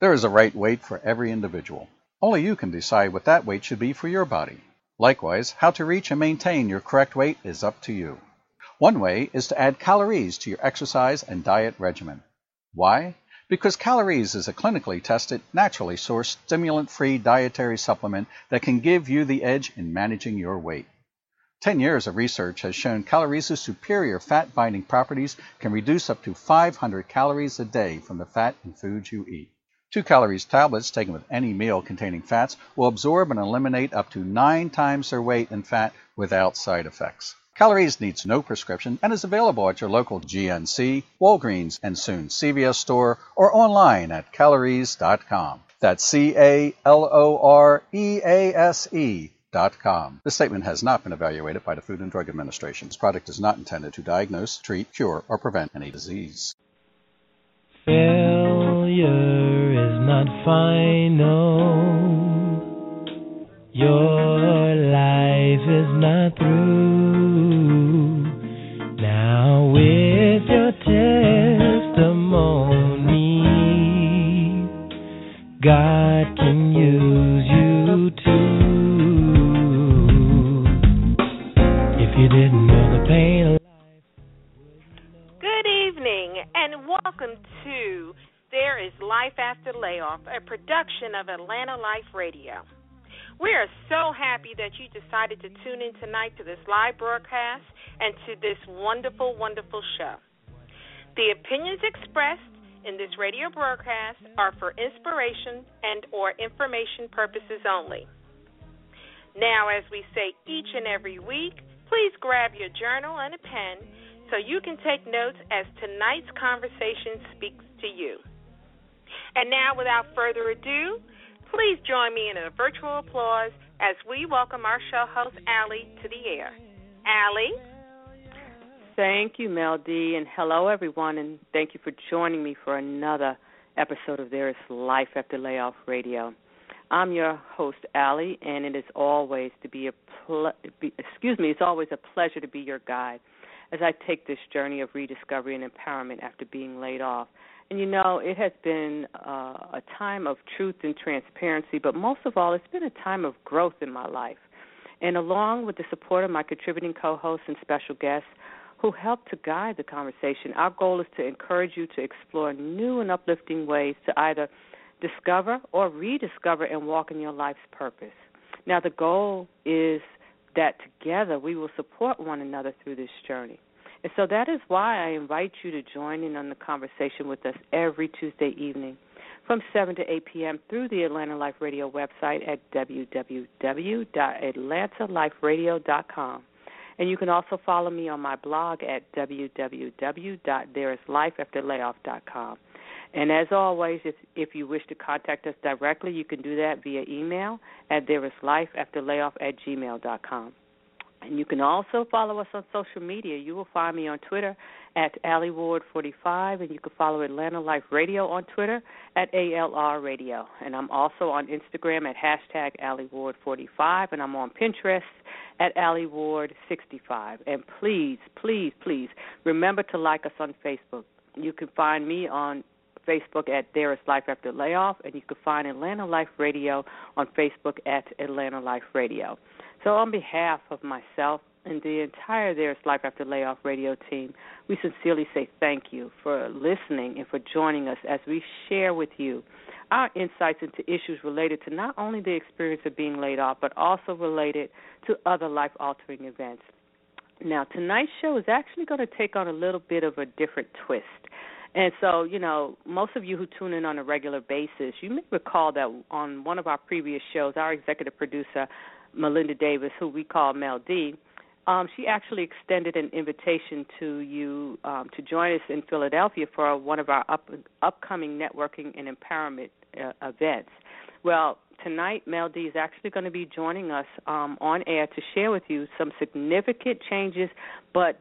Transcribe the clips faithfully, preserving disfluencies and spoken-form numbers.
There is a right weight for every individual. Only you can decide what that weight should be for your body. Likewise, how to reach and maintain your correct weight is up to you. One way is to add calories to your exercise and diet regimen. Why? Because Calories is a clinically tested, naturally sourced, stimulant-free dietary supplement that can give you the edge in managing your weight. Ten years of research has shown Calories' superior fat-binding properties can reduce up to five hundred calories a day from the fat in foods you eat. Two Calories tablets taken with any meal containing fats will absorb and eliminate up to nine times their weight in fat without side effects. Calories needs no prescription and is available at your local G N C, Walgreens, and soon C V S store or online at calories dot com. That's C A L O R E A S E dot com. This statement has not been evaluated by the Food and Drug Administration. This product is not intended to diagnose, treat, cure, or prevent any disease. Failure is not final. Your life is not through. Now with your testimony, God can use you too. If you didn't know the pain of life. Good evening and welcome to There is Life After Layoff, a production of Atlanta Life Radio. We are so happy that you decided to tune in tonight to this live broadcast and to this wonderful, wonderful show. The opinions expressed in this radio broadcast are for inspiration and or information purposes only. Now, as we say each and every week, please grab your journal and a pen so you can take notes as tonight's conversation speaks to you. And now, without further ado, please join me in a virtual applause as we welcome our show host, Allie, to the air. Allie? Thank you, Mel D, and hello, everyone, and thank you for joining me for another episode of There is Life After Layoff Radio. I'm your host, Allie, and it is always to be a ple- be, excuse me, it's always a pleasure to be your guide as I take this journey of rediscovery and empowerment after being laid off. And, you know, it has been uh, a time of truth and transparency, but most of all, it's been a time of growth in my life. And along with the support of my contributing co-hosts and special guests who help to guide the conversation, our goal is to encourage you to explore new and uplifting ways to either discover or rediscover and walk in your life's purpose. Now, the goal is that together we will support one another through this journey. And so that is why I invite you to join in on the conversation with us every Tuesday evening from seven to eight p.m. through the Atlanta Life Radio website at w w w dot atlanta life radio dot com. And you can also follow me on my blog at w w w dot there is life after layoff dot com. And as always, if, if you wish to contact us directly, you can do that via email at there is life after layoff at gmail dot com. And you can also follow us on social media. You will find me on Twitter at Allie Ward forty-five, and you can follow Atlanta Life Radio on Twitter at A L R Radio. And I'm also on Instagram at hashtag Allie Ward forty-five, and I'm on Pinterest at Allie Ward sixty-five. And please, please, please remember to like us on Facebook. You can find me on Facebook at There is Life After Layoff, and you can find Atlanta Life Radio on Facebook at Atlanta Life Radio. So on behalf of myself and the entire There is Life After Layoff radio team, we sincerely say thank you for listening and for joining us as we share with you our insights into issues related to not only the experience of being laid off, but also related to other life-altering events. Now, tonight's show is actually going to take on a little bit of a different twist. And so, you know, most of you who tune in on a regular basis, you may recall that on one of our previous shows, our executive producer, Melinda Davis, who we call Mel D, um, she actually extended an invitation to you um, to join us in Philadelphia for one of our up, upcoming networking and empowerment uh, events. Well, tonight, Mel D is actually going to be joining us um, on air to share with you some significant changes, but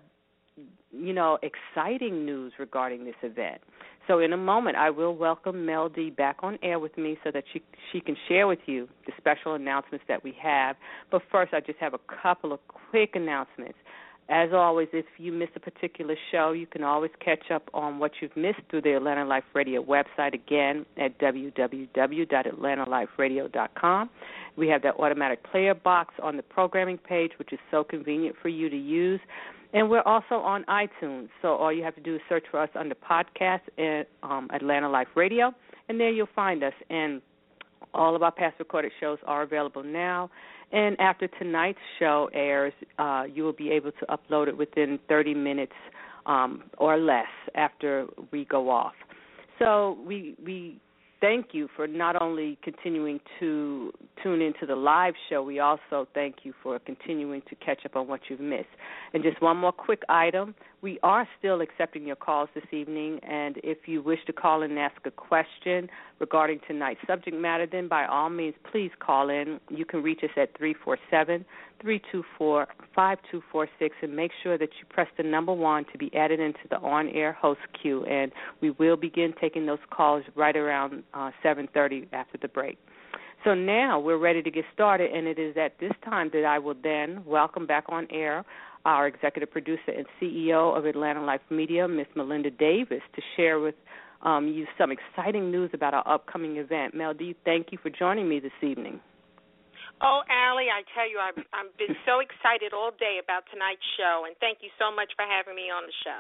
you know, exciting news regarding this event. So in a moment, I will welcome Mel D back on air with me so that she she can share with you the special announcements that we have. But first, I just have a couple of quick announcements. As always, if you miss a particular show, you can always catch up on what you've missed through the Atlanta Life Radio website, again, at w w w dot atlanta life radio dot com. We have that automatic player box on the programming page, which is so convenient for you to use. And we're also on iTunes, so all you have to do is search for us under podcast at um, Atlanta Life Radio, and there you'll find us. And all of our past recorded shows are available now. And after tonight's show airs, uh, you will be able to upload it within thirty minutes um, or less after we go off. So we we thank you for not only continuing to tune into the live show, we also thank you for continuing to catch up on what you've missed. And just one more quick item, we are still accepting your calls this evening, and if you wish to call in and ask a question regarding tonight's subject matter, then by all means, please call in. You can reach us at three four seven, three two four, five two four six, and make sure that you press the number one to be added into the on-air host queue, and we will begin taking those calls right around uh, seven thirty after the break. So now we're ready to get started, and it is at this time that I will then welcome back on air our executive producer and C E O of Atlanta Life Media, Miss Melinda Davis, to share with um, you some exciting news about our upcoming event. Mel D, thank you for joining me this evening. Oh, Allie, I tell you, I've, I've been so excited all day about tonight's show, and thank you so much for having me on the show.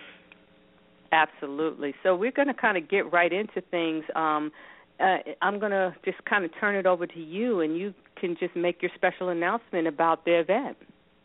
Absolutely. So we're going to kind of get right into things. Um, uh, I'm going to just kind of turn it over to you, and you can just make your special announcement about the event.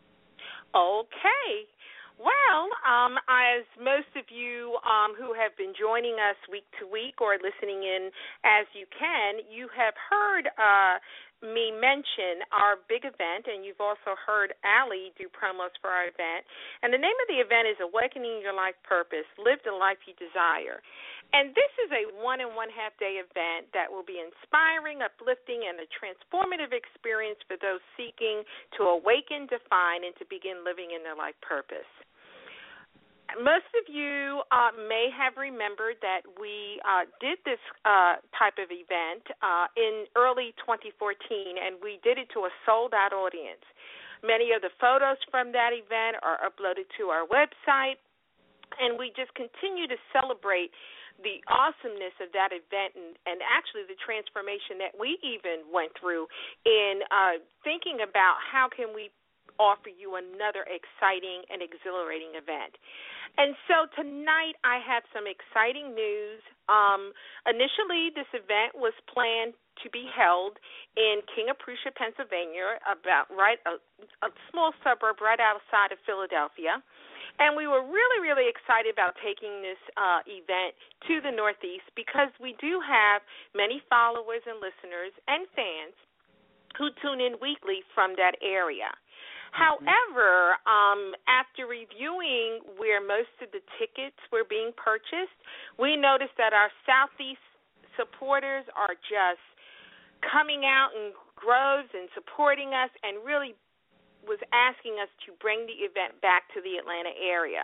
Okay. Well, um, as most of you um, who have been joining us week to week or listening in as you can, you have heard uh, me mention our big event, and you've also heard Allie do promos for our event. And the name of the event is Awakening Your Life Purpose, Live the Life You Desire. And this is a one and one half day event that will be inspiring, uplifting, and a transformative experience for those seeking to awaken, define, and to begin living in their life purpose. Most of you uh, may have remembered that we uh, did this uh, type of event uh, in early twenty fourteen, and we did it to a sold-out audience. Many of the photos from that event are uploaded to our website, and we just continue to celebrate the awesomeness of that event and, and actually the transformation that we even went through in uh, thinking about how can we offer you another exciting and exhilarating event. And so tonight I have some exciting news. Um, initially, this event was planned to be held in King of Prussia, Pennsylvania, about right a, a small suburb right outside of Philadelphia. And we were really, really excited about taking this uh, event to the Northeast because we do have many followers and listeners and fans who tune in weekly from that area. Mm-hmm. However, um, after reviewing where most of the tickets were being purchased, we noticed that our Southeast supporters are just coming out in groves and supporting us and really was asking us to bring the event back to the Atlanta area.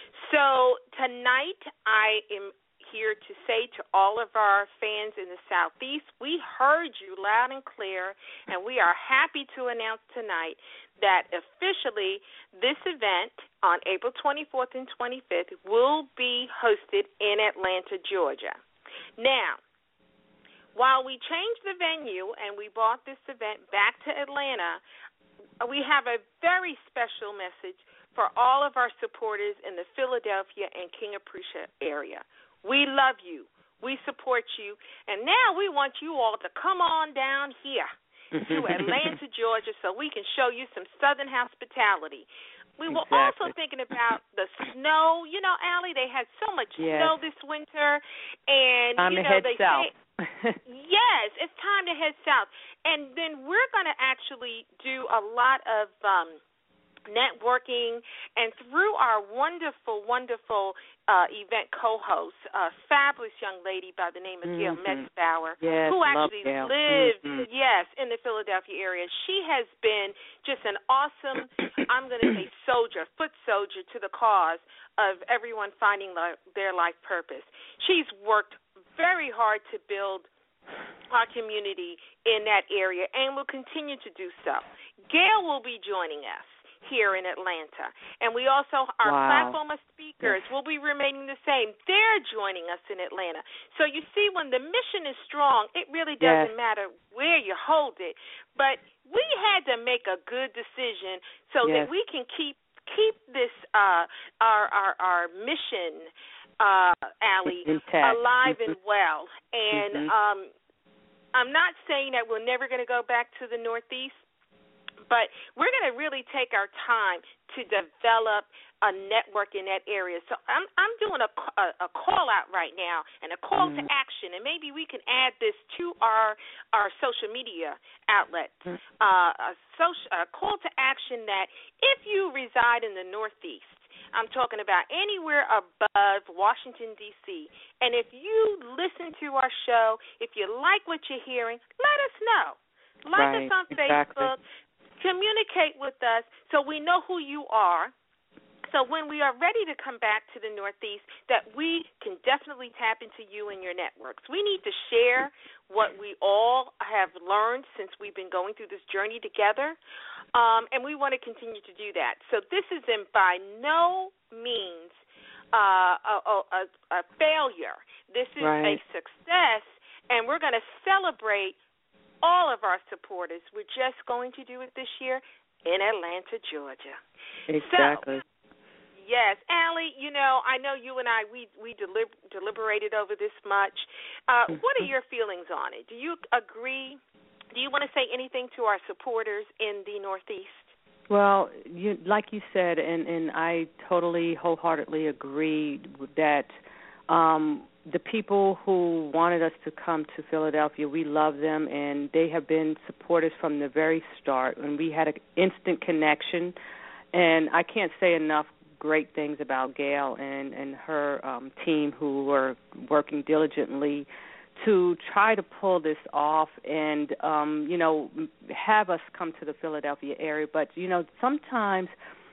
So tonight I am here to say to all of our fans in the Southeast, we heard you loud and clear, and we are happy to announce tonight that officially this event on April twenty-fourth and twenty-fifth will be hosted in Atlanta, Georgia. Now, while we changed the venue and we brought this event back to Atlanta, we have a very special message for all of our supporters in the Philadelphia and King of Prussia area. We love you. We support you. And now we want you all to come on down here to Atlanta, Georgia, so we can show you some Southern hospitality. We were exactly. also thinking about the snow. You know, Allie, they had so much yes. snow this winter. And, time you to know, head they south. say, yes, it's time to head south. And then we're going to actually do a lot of um, networking, and through our wonderful, wonderful uh, event co-host, a fabulous young lady by the name of mm-hmm. Gail Metzbauer, yes, who actually Gail. lives, mm-hmm. yes, in the Philadelphia area. She has been just an awesome, I'm going to say soldier, foot soldier to the cause of everyone finding li- their life purpose. She's worked very hard to build our community in that area and will continue to do so. Gail will be joining us here in Atlanta. And we also, our wow. platform of speakers yes. will be remaining the same. They're joining us in Atlanta. So you see, when the mission is strong, it really doesn't yes. matter where you hold it. But we had to make a good decision so yes. that we can keep keep this, uh, our, our, our mission, uh, Allie, intact. alive mm-hmm. and well. And mm-hmm. um, I'm not saying that we're never going to go back to the Northeast, but we're going to really take our time to develop a network in that area. So I'm I'm doing a, a, a call out right now and a call mm-hmm. to action, and maybe we can add this to our our social media outlets. Mm-hmm. Uh, a, social, a call to action that if you reside in the Northeast, I'm talking about anywhere above Washington, D C, and if you listen to our show, if you like what you're hearing, let us know. Like right. us on exactly. Facebook. Communicate with us so we know who you are. So when we are ready to come back to the Northeast, that we can definitely tap into you and your networks. We need to share what we all have learned since we've been going through this journey together, um, and we want to continue to do that. So this is in by no means uh, a, a, a failure. This is right. a success, and we're going to celebrate all of our supporters. We're just going to do it this year in Atlanta, Georgia. Exactly. So, yes, Allie, you know, I know you and I, we, we delib- deliberated over this much. Uh, what are your feelings on it? Do you agree? Do you want to say anything to our supporters in the Northeast? Well, you, like you said, and, and I totally wholeheartedly agree with that. Um, the people who wanted us to come to Philadelphia, we love them, and they have been supporters from the very start. And we had an instant connection, and I can't say enough great things about Gail and, and her um, team who were working diligently to try to pull this off and, um, you know, have us come to the Philadelphia area. But, you know, sometimes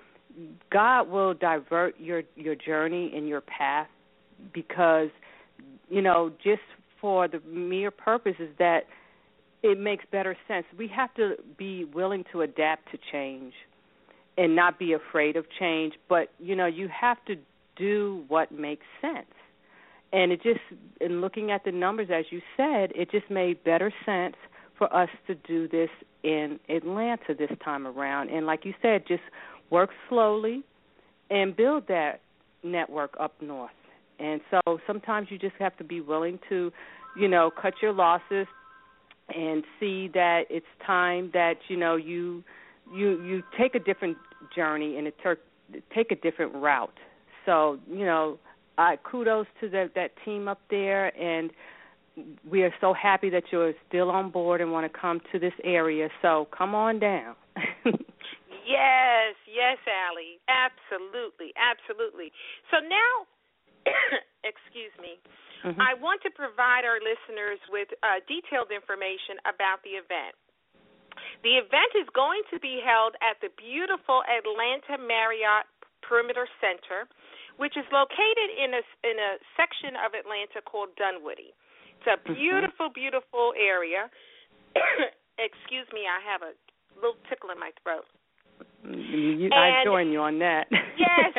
God will divert your, your journey and your path because, you know, just for the mere purposes that it makes better sense. We have to be willing to adapt to change and not be afraid of change. But, you know, you have to do what makes sense. And it just, in looking at the numbers, as you said, it just made better sense for us to do this in Atlanta this time around. And like you said, just work slowly and build that network up north. And so sometimes you just have to be willing to, you know, cut your losses and see that it's time that, you know, you you you take a different journey and it ter- take a different route. So, you know, I kudos to the, that team up there, and we are so happy that you're still on board and want to come to this area. So come on down. Yes, yes, Allie. Absolutely, absolutely. So now, excuse me, mm-hmm. I want to provide our listeners with uh, detailed information about the event. The event is going to be held at the beautiful Atlanta Marriott Perimeter Center, which is located in a, in a section of Atlanta called Dunwoody. It's a beautiful, mm-hmm. beautiful area. Excuse me, I have a little tickle in my throat. You, I join you on that. Yes.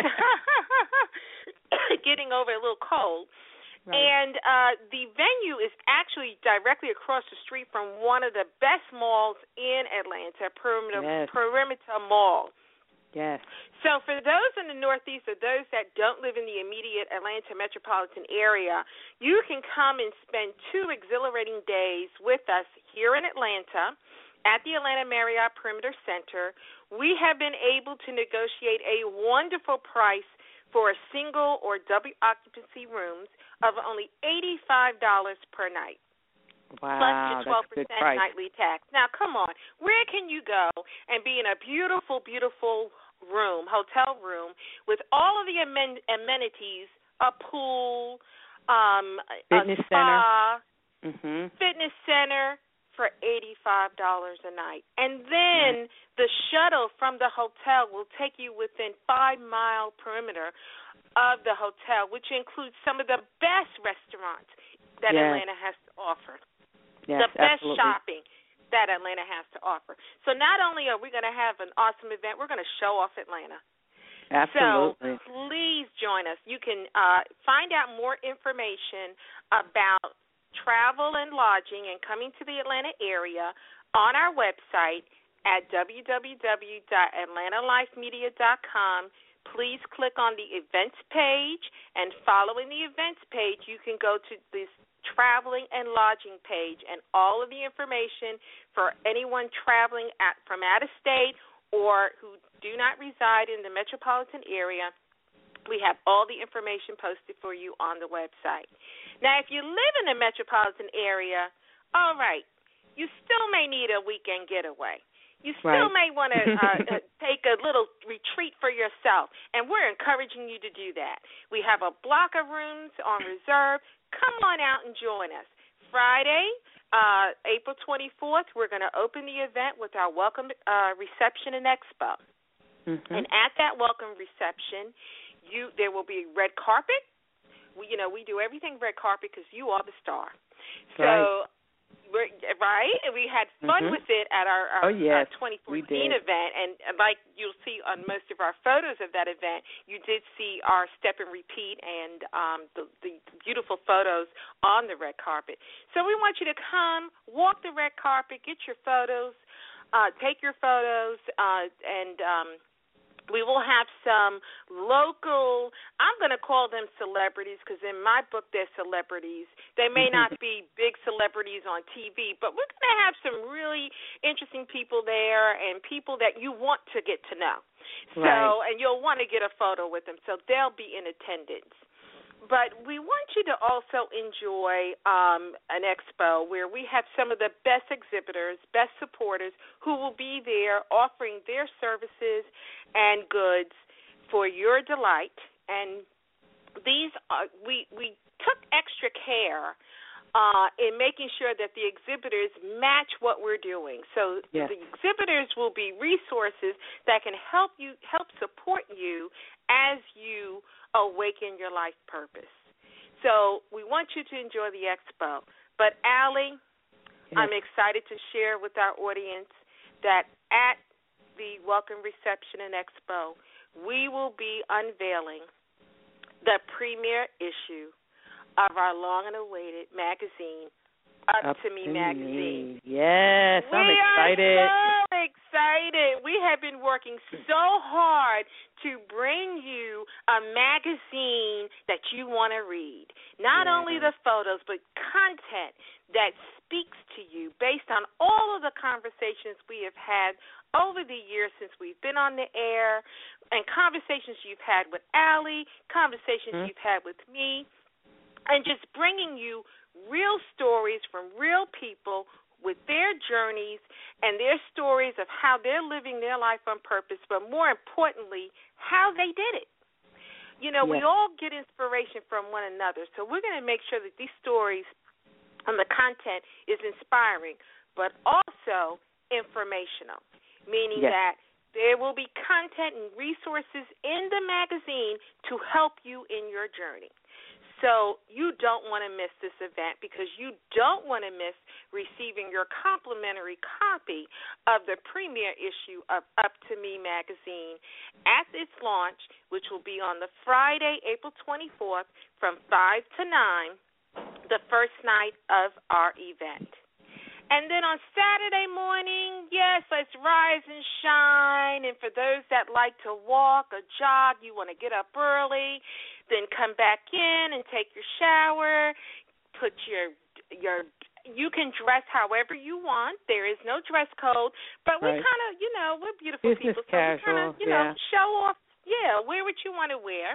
Getting over a little cold. Right. And uh, the venue is actually directly across the street from one of the best malls in Atlanta, Perimeter, yes. Perimeter Mall. Yes. So for those in the Northeast or those that don't live in the immediate Atlanta metropolitan area, you can come and spend two exhilarating days with us here in Atlanta at the Atlanta Marriott Perimeter Center. We have been able to negotiate a wonderful price for a single or double occupancy rooms of only eighty-five dollars per night. Wow, plus your twelve percent nightly tax. Now, come on. Where can you go and be in a beautiful, beautiful room, hotel room, with all of the amen- amenities, a pool, um, fitness a spa, center. Mm-hmm. fitness center, for eighty-five dollars a night. And then mm-hmm. the shuttle from the hotel will take you within five-mile perimeter of the hotel, which includes some of the best restaurants that yes. Atlanta has to offer. Yes, the best absolutely. shopping, that Atlanta has to offer. So not only are we going to have an awesome event, we're going to show off Atlanta. Absolutely. So please join us. You can uh, find out more information about travel and lodging and coming to the Atlanta area on our website at w w w dot atlanta life media dot com. Please click on the events page, and following the events page, you can go to this traveling and lodging page, and all of the information for anyone traveling at, from out of state or who do not reside in the metropolitan area, we have all the information posted for you on the website. Now, if you live in the metropolitan area, all right, you still may need a weekend getaway. You still right. may want to uh, take a little retreat for yourself, and we're encouraging you to do that. We have a block of rooms on reserve. Come on out and join us. Friday, uh, April twenty-fourth, we're going to open the event with our welcome uh, reception and expo. Mm-hmm. And at that welcome reception, you there will be red carpet. We, you know, we do everything red carpet because you are the star. So, right. we're, right? We had fun mm-hmm. with it at our, our oh, yes, uh, twenty fourteen event. And like you'll see on most of our photos of that event, you did see our step and repeat and um, the, the beautiful photos on the red carpet. So we want you to come, walk the red carpet, get your photos, uh, take your photos, uh, and um, we will have some local, I'm going to call them celebrities because in my book they're celebrities. They may not be big celebrities on T V, but we're going to have some really interesting people there and people that you want to get to know. So, right. and you'll want to get a photo with them, so they'll be in attendance. But we want you to also enjoy um, an expo where we have some of the best exhibitors, best supporters who will be there offering their services and goods for your delight. And these are, we we took extra care uh, in making sure that the exhibitors match what we're doing. So yes. the exhibitors will be resources that can help you help support you as you awaken your life purpose. So we want you to enjoy the expo. But, Allie, yes. I'm excited to share with our audience that at the Welcome Reception and Expo, we will be unveiling the premiere issue of our long-awaited magazine, Up, Up to Me, me magazine. Yes, we I'm excited. We are so excited. We have been working so hard to bring you a magazine that you want to read. Not yeah. only the photos, but content that speaks to you based on all of the conversations we have had over the years since we've been on the air, and conversations you've had with Allie, conversations mm-hmm. you've had with me, and just bringing you real stories from real people with their journeys and their stories of how they're living their life on purpose, but more importantly, how they did it. You know, yes. we all get inspiration from one another, so we're going to make sure that these stories and the content is inspiring, but also informational, meaning yes. that there will be content and resources in the magazine to help you in your journey. So you don't want to miss this event because you don't want to miss receiving your complimentary copy of the premiere issue of Up to Me magazine at its launch, which will be on the Friday, April twenty-fourth from five to nine, the first night of our event. And then on Saturday morning, yes, let's rise and shine. And for those that like to walk or jog, you want to get up early, then come back in and take your shower, put your your you can dress however you want. There is no dress code, but we right. kind of, you know, we're beautiful Business people, so casual, we kind of, you yeah. know, show off. Yeah, wear what you want to wear,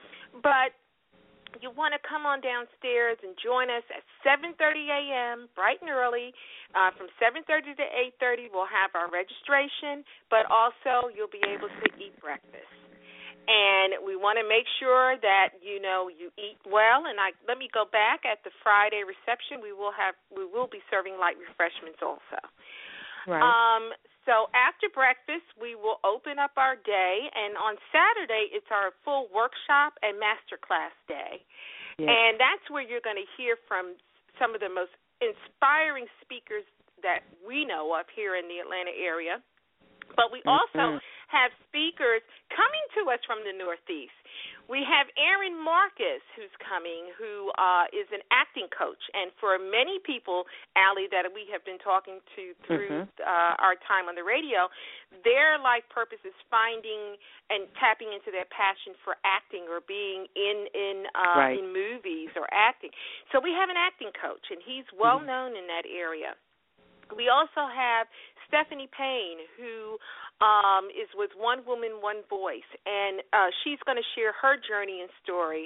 but you want to come on downstairs and join us at seven thirty a.m., bright and early. Uh, from seven thirty to eight thirty, we'll have our registration, but also you'll be able to eat breakfast. And we want to make sure that, you know, you eat well. And I, let me go back at the Friday reception. We will have we will be serving light refreshments also. Right. Um, so after breakfast, we will open up our day, and on Saturday, it's our full workshop and masterclass day. Yes. And that's where you're going to hear from some of the most inspiring speakers that we know of here in the Atlanta area. But we Mm-hmm. also have speakers coming to us from the Northeast. We have Aaron Marcus, who's coming, who uh, is an acting coach. And for many people, Allie, that we have been talking to through mm-hmm. uh, our time on the radio, their life purpose is finding and tapping into their passion for acting or being in in, uh, right. in movies or acting. So we have an acting coach, and he's well mm-hmm. known in that area. We also have Stephanie Payne, who um, is with One Woman, One Voice, and uh, she's going to share her journey and story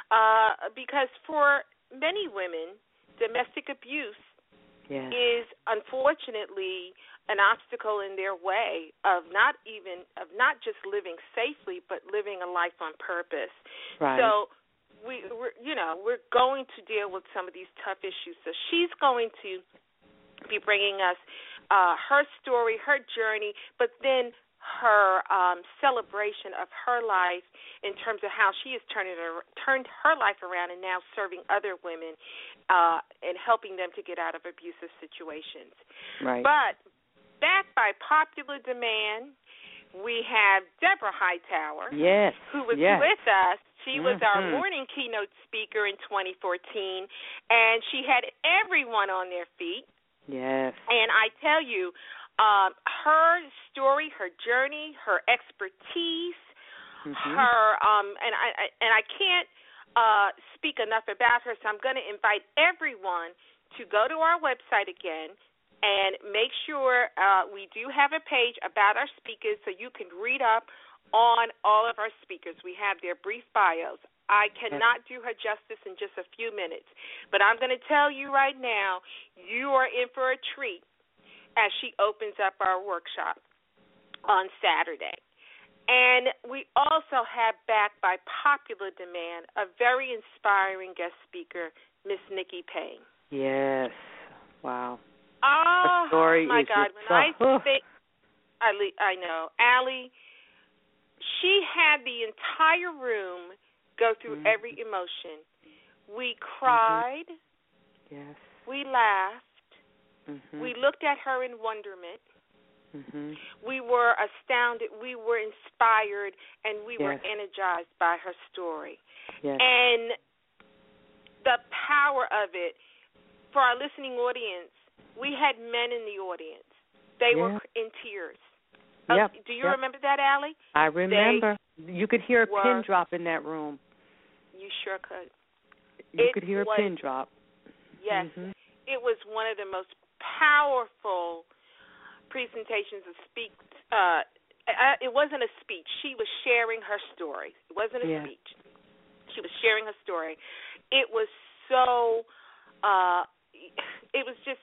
uh, because for many women, domestic abuse yes. is unfortunately an obstacle in their way of not even of not just living safely, but living a life on purpose. Right. So we, we're, you know, we're going to deal with some of these tough issues. So she's going to be bringing us uh, her story, her journey, but then her um, celebration of her life in terms of how she has turned, it, turned her life around and now serving other women uh, and helping them to get out of abusive situations. Right. But backed by popular demand, we have Deborah Hightower, yes. who was yes. with us. She was mm-hmm. our morning keynote speaker in twenty fourteen, and she had everyone on their feet. Yes. And I tell you, um, her story, her journey, her expertise, mm-hmm. her um, and I, I and I can't uh, speak enough about her. So I'm going to invite everyone to go to our website again and make sure uh, we do have a page about our speakers, so you can read up on all of our speakers. We have their brief bios. I cannot do her justice in just a few minutes, but I'm going to tell you right now, you are in for a treat as she opens up our workshop on Saturday. And we also have, backed by popular demand, a very inspiring guest speaker, Miss Nikki Payne. Yes. Wow. Oh, Her story my is God. just, When I uh, think, I, I know, Allie, she had the entire room go through mm-hmm. every emotion. We cried. Mm-hmm. Yes. We laughed. Mm-hmm. We looked at her in wonderment. Mm-hmm. We were astounded. We were inspired, and we yes. were energized by her story. Yes. And the power of it, for our listening audience, we had men in the audience. They yeah. were in tears. Yep. Uh, do you yep. remember that, Allie? I remember. They you could hear a were, pin drop in that room. You sure could. You it could hear was, a pin drop. Yes. Mm-hmm. It was one of the most powerful presentations of speak. Uh, it wasn't a speech. She was sharing her story. It wasn't a yeah. speech. She was sharing her story. It was so, uh, it was just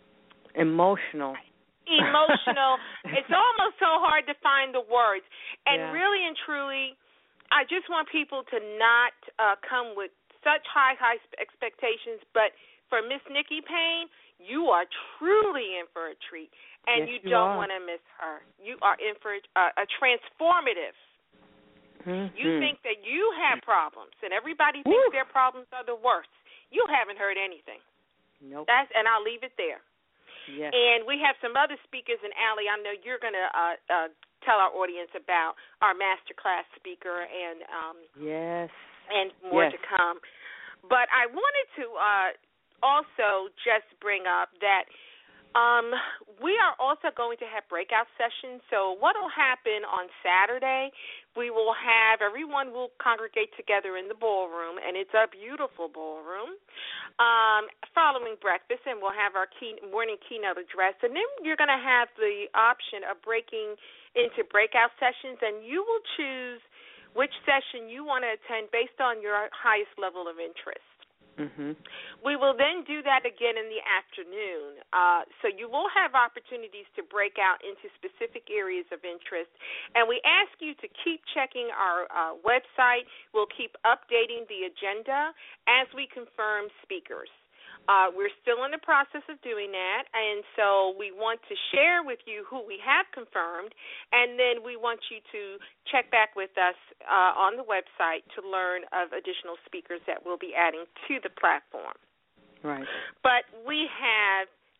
emotional. Emotional. It's almost so hard to find the words. And yeah. really and truly, I just want people to not uh, come with such high, high expectations. But for Miss Nikki Payne, you are truly in for a treat, and yes, you, you don't are. want to miss her. You are in for a, a transformative. Mm-hmm. You think that you have problems, and everybody thinks Woo. their problems are the worst. You haven't heard anything. Nope. That's, and I'll leave it there. Yes. And we have some other speakers, and Allie, I know you're going to uh, uh, tell our audience about our masterclass speaker and um, yes, and more yes. to come. But I wanted to uh, also just bring up that um, we are also going to have breakout sessions. So what will happen on Saturday, we will have, everyone will congregate together in the ballroom, and it's a beautiful ballroom, um, following breakfast, and we'll have our key, morning keynote address. And then you're going to have the option of breaking into breakout sessions, and you will choose which session you want to attend based on your highest level of interest. Mm-hmm. We will then do that again in the afternoon. Uh, so you will have opportunities to break out into specific areas of interest. And we ask you to keep checking our uh, website. We'll keep updating the agenda as we confirm speakers. Uh, we're still in the process of doing that, and so we want to share with you who we have confirmed, and then we want you to check back with us uh, on the website to learn of additional speakers that we'll be adding to the platform. Right. But we have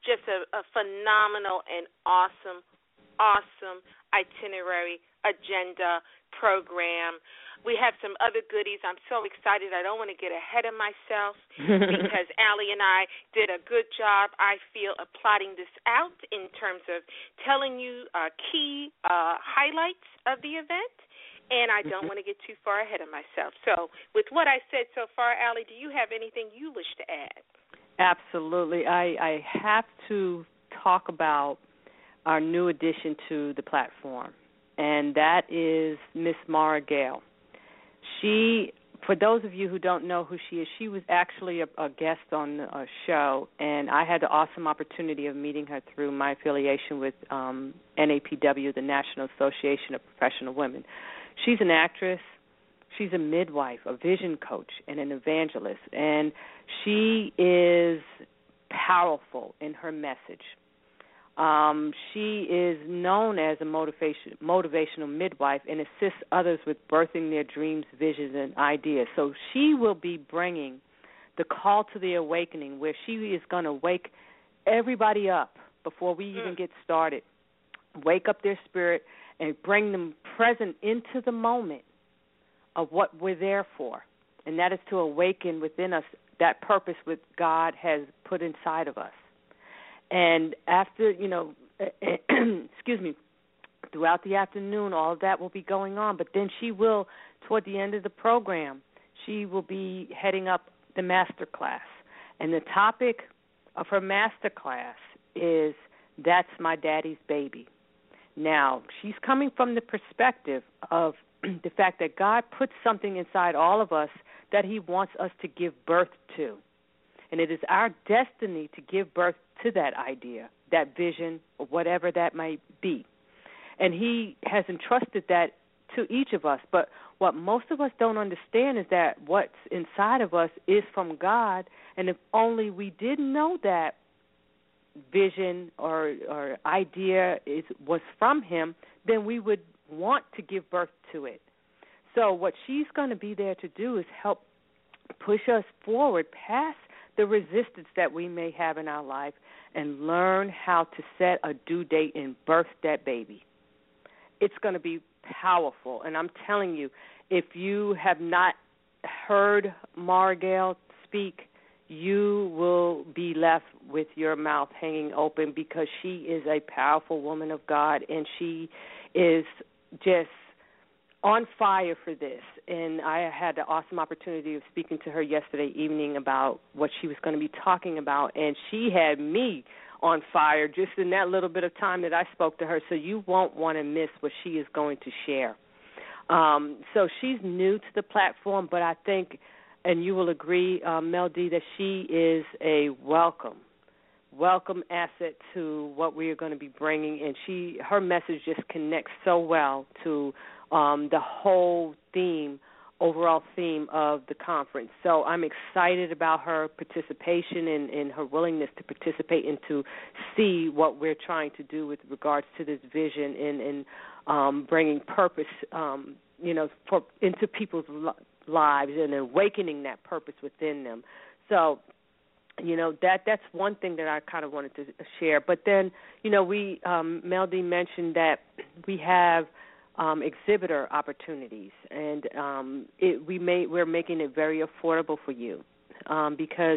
just a, a phenomenal and awesome, awesome itinerary, agenda, program. We have some other goodies. I'm so excited. I don't want to get ahead of myself because Allie and I did a good job, I feel, of plotting this out in terms of telling you uh, key uh, highlights of the event, and I don't want to get too far ahead of myself. So with what I said so far, Allie, do you have anything you wish to add? Absolutely. I, I have to talk about our new addition to the platform, and that is Miss Mara Gale. She, for those of you who don't know who she is, she was actually a, a guest on a show, and I had the awesome opportunity of meeting her through my affiliation with um, N A P W, the National Association of Professional Women. She's an actress, she's a midwife, a vision coach, and an evangelist, and she is powerful in her message. Um, she is known as a motivation, motivational midwife and assists others with birthing their dreams, visions, and ideas. So she will be bringing the call to the awakening, where she is going to wake everybody up before we even get started, wake up their spirit and bring them present into the moment of what we're there for, and that is to awaken within us that purpose that God has put inside of us. And after, you know, excuse me, throughout the afternoon, all of that will be going on. But then she will, toward the end of the program, she will be heading up the master class. And the topic of her master class is That's My Daddy's Baby. Now, she's coming from the perspective of the fact that God put something inside all of us that he wants us to give birth to. And it is our destiny to give birth to that idea, that vision, or whatever that might be. And he has entrusted that to each of us. But what most of us don't understand is that what's inside of us is from God. And if only we didn't know that vision or, or idea is was from him, then we would want to give birth to it. So what she's going to be there to do is help push us forward past the resistance that we may have in our life and learn how to set a due date and birth that baby. It's going to be powerful. And I'm telling you, if you have not heard Mara Gale speak, you will be left with your mouth hanging open, because she is a powerful woman of God, and she is just on fire for this. And I had the awesome opportunity of speaking to her yesterday evening about what she was going to be talking about, and she had me on fire just in that little bit of time that I spoke to her, so you won't want to miss what she is going to share. Um, so she's new to the platform, but I think, and you will agree, um, Mel D, that she is a welcome, welcome asset to what we are going to be bringing, and she, her message just connects so well to um, the whole theme, overall theme of the conference. So I'm excited about her participation and, and her willingness to participate and to see what we're trying to do with regards to this vision and, and um, bringing purpose, um, you know, for, into people's lives and awakening that purpose within them. So, you know, that that's one thing that I kind of wanted to share. But then, you know, we, um, Mel D mentioned that we have um, exhibitor opportunities, and um, it, we may, we're making it very affordable for you um, because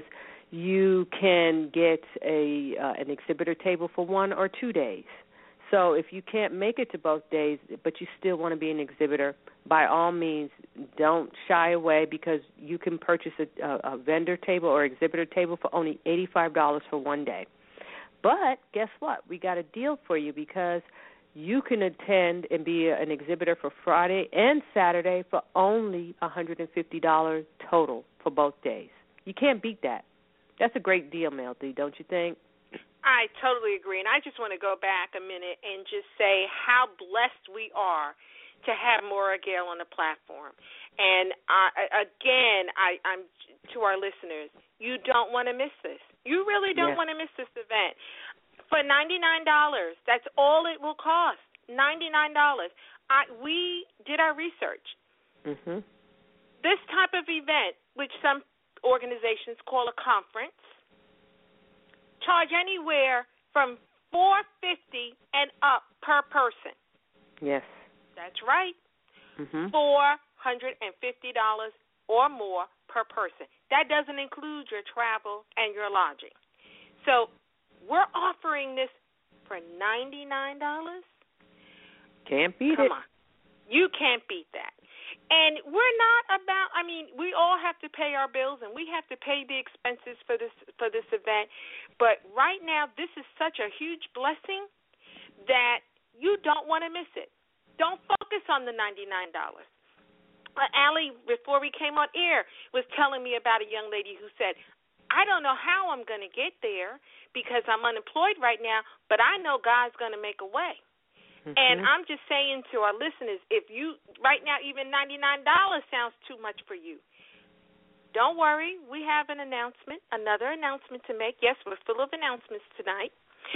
you can get a uh, an exhibitor table for one or two days. So if you can't make it to both days, but you still want to be an exhibitor, by all means, don't shy away, because you can purchase a, a, a vendor table or exhibitor table for only eighty-five dollars for one day. But guess what? We got a deal for you, because you can attend and be an exhibitor for Friday and Saturday for only one hundred fifty dollars total for both days. You can't beat that. That's a great deal, Mel D, don't you think? I totally agree, and I just want to go back a minute and just say how blessed we are to have Mara Gale on the platform. And I, again, I, I'm to our listeners, you don't want to miss this. You really don't yes. want to miss this event. For ninety-nine dollars, that's all it will cost, ninety-nine dollars. I, we did our research. Mm-hmm. This type of event, which some organizations call a conference, charge anywhere from four hundred fifty dollars and up per person. Yes. That's right. Mm-hmm. four hundred fifty dollars or more per person. That doesn't include your travel and your lodging. So we're offering this for ninety-nine dollars. Can't beat Come it. on. You can't beat that. And we're not about, I mean, we all have to pay our bills and we have to pay the expenses for this for this event. But right now, this is such a huge blessing that you don't want to miss it. Don't focus on the ninety-nine dollars. Uh, Allie, before we came on air, was telling me about a young lady who said, I don't know how I'm going to get there because I'm unemployed right now, but I know God's going to make a way. Mm-hmm. And I'm just saying to our listeners, if you, right now, even ninety-nine dollars sounds too much for you, don't worry. We have an announcement, another announcement to make. Yes, we're full of announcements tonight.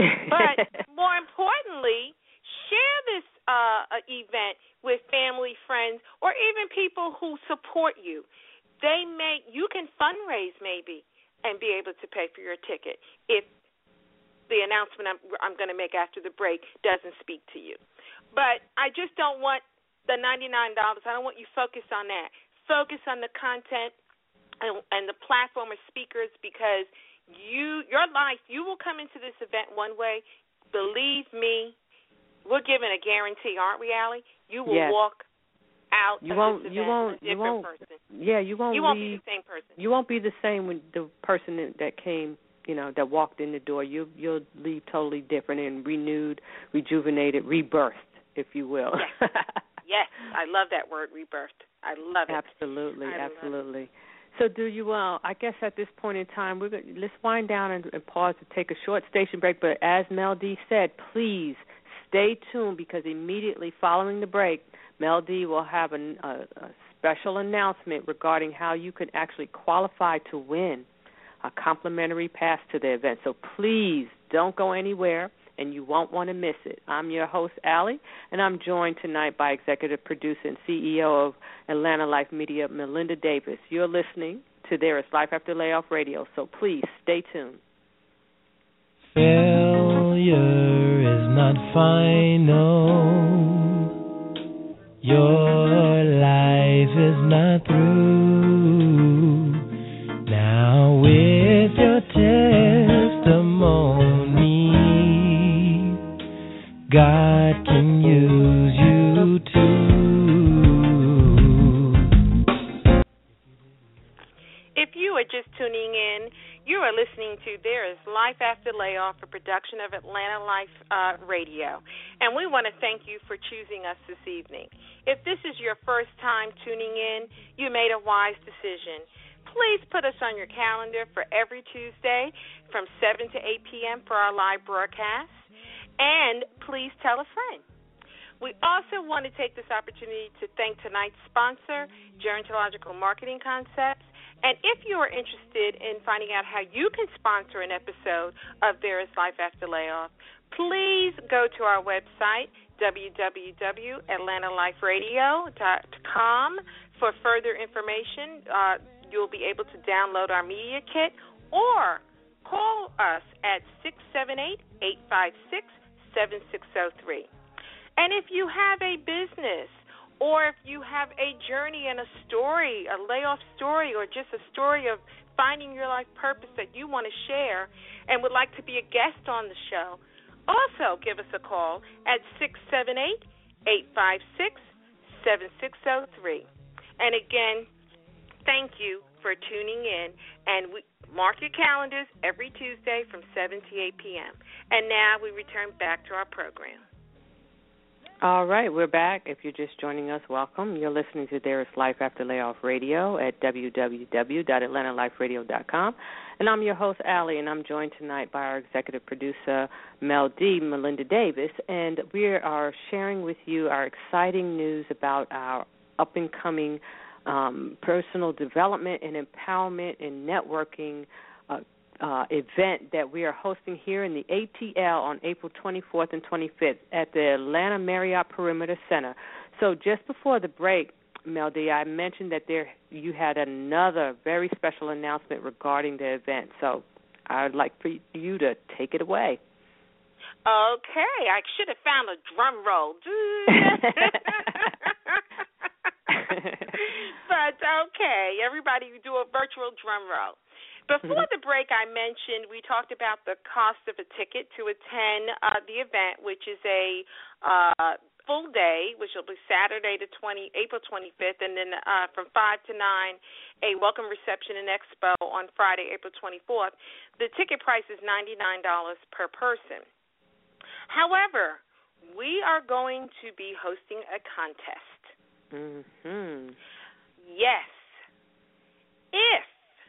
But more importantly, share this uh, event with family, friends, or even people who support you. They may, you can fundraise maybe and be able to pay for your ticket if the announcement I'm, I'm going to make after the break doesn't speak to you. But I just don't want the ninety-nine dollars. I don't want you focused on that. Focus on the content and, and the platform of speakers because you, your life, you will come into this event one way. Believe me, we're giving a guarantee, aren't we, Allie? You will yes. walk out you of won't, this event you won't, a different you won't, person. Yeah, you won't. You won't leave, be the same person. You won't be the same when the person that came, you know, that walked in the door. You you'll leave totally different and renewed, rejuvenated, rebirthed, if you will. Yes, yes. I love that word, rebirthed. I love it. Absolutely, I absolutely. So, do you? Well, I guess at this point in time, we're going let's wind down and, and pause to take a short station break. But as Mel D said, please stay tuned because immediately following the break, Mel D will have a, a, a special announcement regarding how you can actually qualify to win a complimentary pass to the event. So please don't go anywhere, and you won't want to miss it. I'm your host, Allie, and I'm joined tonight by executive producer and C E O of Atlanta Life Media, Melinda Davis. You're listening to There Is Life After Layoff Radio, so please stay tuned. Failure is not final. Your life is not through. Now with your testimony, God can use you too. If you are just tuning in, you are listening to There Is Life After Layoff, a production of Atlanta Life uh, Radio. And we want to thank you for choosing us this evening. If this is your first time tuning in, you made a wise decision. Please put us on your calendar for every Tuesday from seven to eight p.m. for our live broadcast. And please tell a friend. We also want to take this opportunity to thank tonight's sponsor, Gerontological Marketing Concepts. And if you are interested in finding out how you can sponsor an episode of There Is Life After Layoff, please go to our website, w w w dot atlanta life radio dot com, for further information. Uh, you'll be able to download our media kit or call us at six seven eight, eight five six, seven six zero three. And if you have a business, or if you have a journey and a story, a layoff story, or just a story of finding your life purpose that you want to share and would like to be a guest on the show, also give us a call at six seven eight, eight five six, seven six zero three. And again, thank you for tuning in, and we mark your calendars every Tuesday from seven to eight p.m. And now we return back to our program. All right, we're back. If you're just joining us, welcome. You're listening to There Is Life After Layoff Radio at w w w dot atlanta life radio dot com. And I'm your host, Allie, and I'm joined tonight by our executive producer, Mel D, Melinda Davis. And we are sharing with you our exciting news about our up-and-coming um, personal development and empowerment and networking uh, Uh, event that we are hosting here in the A T L on April twenty-fourth and twenty-fifth at the Atlanta Marriott Perimeter Center. So just before the break, Mel D, I mentioned that there you had another very special announcement regarding the event. So I'd like for you to take it away. Okay, I should have found a drum roll. But okay, everybody do a virtual drum roll. Before the break, I mentioned we talked about the cost of a ticket to attend uh, the event, which is a uh, full day, which will be Saturday, the twenty, April twenty-fifth, and then uh, from five to nine, a welcome reception and expo on Friday, April twenty-fourth. The ticket price is ninety-nine dollars per person. However, we are going to be hosting a contest. Mm-hmm. Yes. If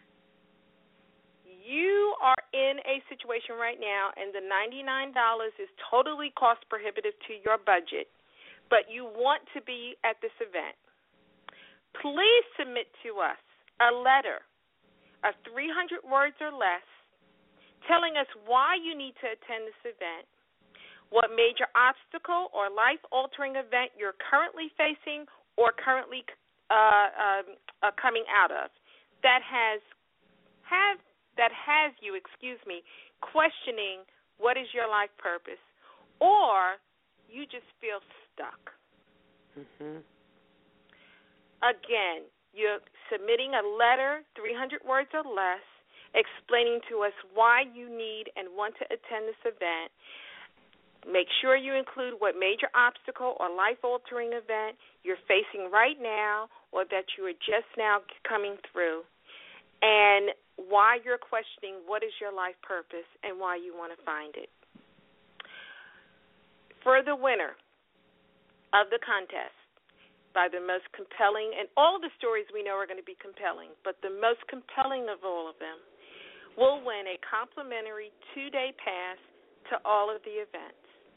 you are in a situation right now and the ninety-nine dollars is totally cost prohibitive to your budget, but you want to be at this event, please submit to us a letter of three hundred words or less telling us why you need to attend this event, what major obstacle or life-altering event you're currently facing or currently uh, um, uh, coming out of that has have that has you, excuse me, questioning what is your life purpose, or you just feel stuck. Mm-hmm. Again, you're submitting a letter, three hundred words or less, explaining to us why you need and want to attend this event. Make sure you include what major obstacle or life-altering event you're facing right now or that you are just now coming through, and why you're questioning what is your life purpose and why you want to find it. For the winner of the contest, by the most compelling, and all of the stories we know are going to be compelling, but the most compelling of all of them will win a complimentary two-day pass to all of the events.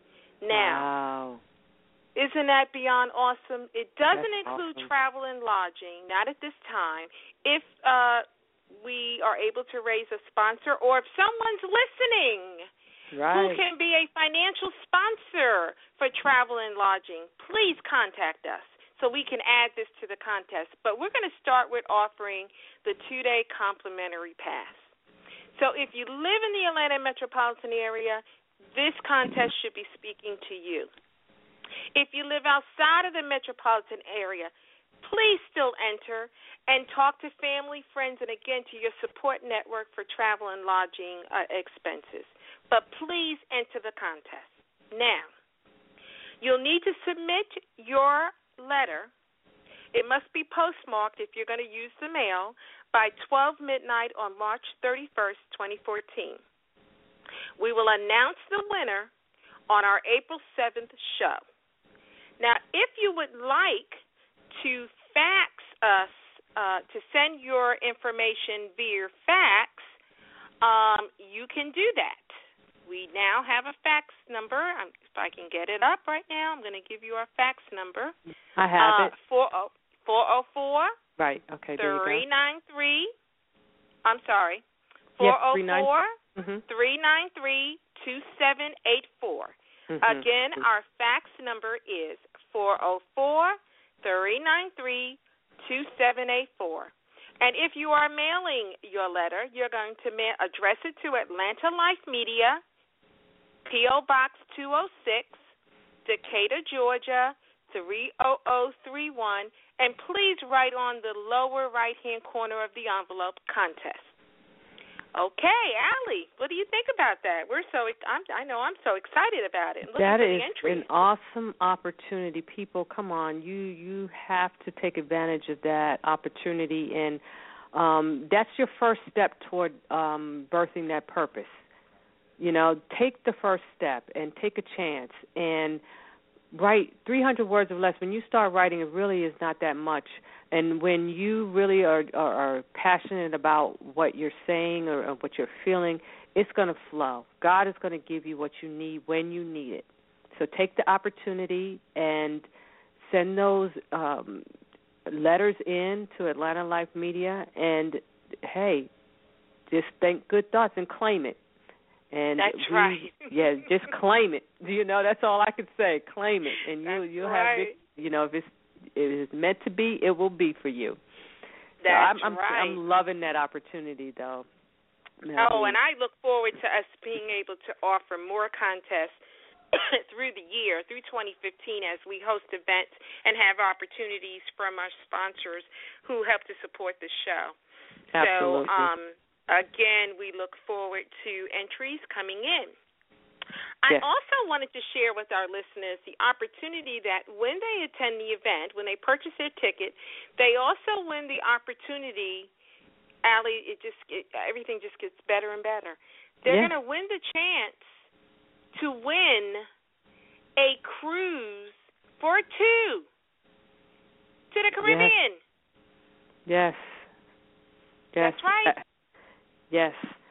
Now, wow. Isn't that beyond awesome? It doesn't That's include awesome. travel and lodging, not at this time. If uh, we are able to raise a sponsor, or if someone's listening right. who can be a financial sponsor for travel and lodging, please contact us so we can add this to the contest. But we're going to start with offering the two-day complimentary pass. So if you live in the Atlanta metropolitan area, this contest should be speaking to you. If you live outside of the metropolitan area, please still enter and talk to family, friends, and, again, to your support network for travel and lodging uh, expenses. But please enter the contest. Now, you'll need to submit your letter. It must be postmarked if you're going to use the mail by twelve midnight on March thirty-first, twenty fourteen. We will announce the winner on our April seventh show. Now, if you would like to fax us, uh, to send your information via fax, um, you can do that. We now have a fax number. Um, if I can get it up right now, I'm going to give you our fax number. I have uh, it. four oh four Right, okay, there you go. three nine three, I'm sorry, four oh four, three nine three, two seven eight four. Mm-hmm. Again, our fax number is four oh four, three nine three, two seven eight four. And if you are mailing your letter, you're going to ma- address it to Atlanta Life Media, P O. Box two oh six, Decatur, Georgia, three oh oh three one, and please write on the lower right-hand corner of the envelope, contest. Okay, Allie, what do you think about that? We're so I'm, I know I'm so excited about it. Looking That for is the entries. an awesome opportunity. People, come on, you you have to take advantage of that opportunity, and um, that's your first step toward um, birthing that purpose. You know, take the first step and take a chance and write three hundred words or less. When you start writing, it really is not that much. And when you really are, are, are passionate about what you're saying or, or what you're feeling, it's going to flow. God is going to give you what you need when you need it. So take the opportunity and send those um, letters in to Atlanta Life Media, and, hey, just think good thoughts and claim it. And that's we, right. Yeah, just claim it. You know, that's all I can say. Claim it, and you that's you'll right. have it. You know, if it's if it's meant to be, it will be for you. That's so I'm, I'm, right. I'm loving that opportunity, though. Oh, and I look forward to us being able to offer more contests through the year, through twenty fifteen, as we host events and have opportunities from our sponsors who help to support the show. Absolutely. So, um, again, we look forward to entries coming in. I yes. also wanted to share with our listeners the opportunity that when they attend the event, when they purchase their ticket, they also win the opportunity. Allie, it just it, everything just gets better and better. They're yeah. going to win the chance to win a cruise for two to the Caribbean. Yes. Yes. That's right. Uh, yes.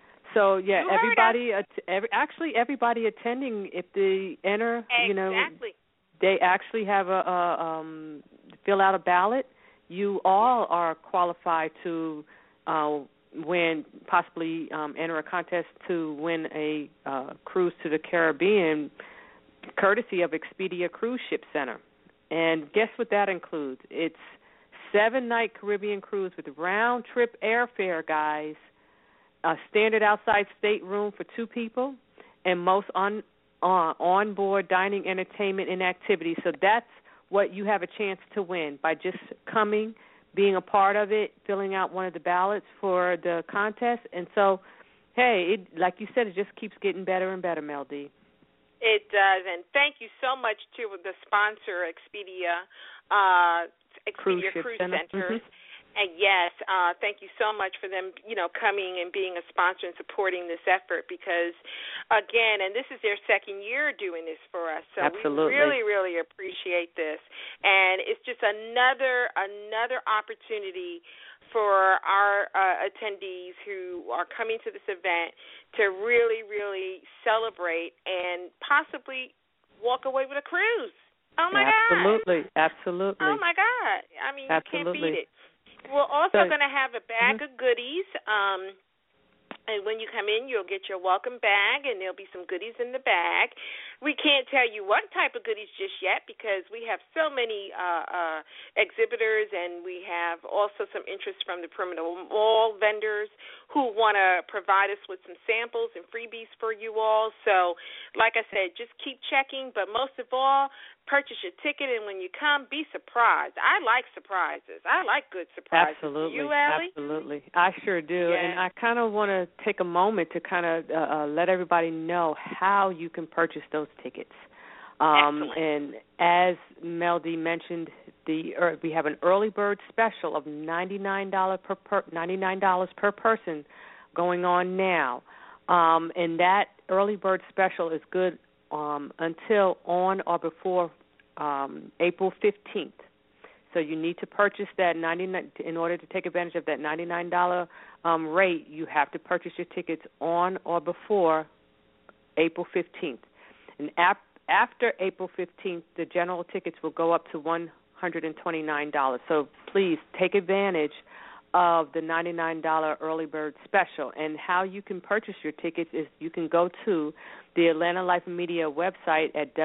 So yeah, you everybody, att- every, actually everybody attending, if they enter, exactly. you know, they actually have a, a um, fill out a ballot. You all are qualified to uh, win, possibly um, enter a contest to win a uh, cruise to the Caribbean, courtesy of Expedia Cruise Ship Center. And guess what that includes? It's seven-night Caribbean cruise with round-trip airfare, guys, a standard outside stateroom for two people, and most on uh, on-board dining, entertainment, and activities. So that's what you have a chance to win by just coming, being a part of it, filling out one of the ballots for the contest. And so, hey, it, like you said, it just keeps getting better and better, Mel D. It does, and thank you so much to the sponsor, Expedia, uh, Expedia Cruise, Cruise Center. Centers. Mm-hmm. And yes, uh, thank you so much for them, you know, coming and being a sponsor and supporting this effort because, again, and this is their second year doing this for us. So Absolutely. we really, really appreciate this. And it's just another another opportunity for our uh, attendees who are coming to this event to really, really celebrate and possibly walk away with a cruise. Oh, my Absolutely. God. Absolutely. Oh, my God. I mean, Absolutely. you can't beat it. We're also So, going to have a bag mm-hmm. of goodies. Um, and when you come in, you'll get your welcome bag, and there'll be some goodies in the bag. We can't tell you what type of goodies just yet because we have so many uh, uh, exhibitors, and we have also some interest from the Perimeter Mall vendors who want to provide us with some samples and freebies for you all. So, like I said, just keep checking, but most of all, purchase your ticket, and when you come, be surprised. I like surprises. I like good surprises. Absolutely. Do you, Allie? Absolutely. I sure do. Yeah. And I kind of want to take a moment to kind of uh, uh, let everybody know how you can purchase those tickets. Um, Excellent. And as Mel D mentioned, the er, we have an early bird special of ninety-nine dollars per, per ninety-nine dollars per person going on now. Um, and that early bird special is good Um, until on or before um, April fifteenth. So you need to purchase that ninety-nine in order to take advantage of that ninety-nine dollars um, rate. You have to purchase your tickets on or before April fifteenth. And ap- after April fifteenth, the general tickets will go up to one hundred twenty-nine dollars. So please take advantage of the ninety-nine dollars early bird special. And how you can purchase your tickets is you can go to the Atlanta Life Media website at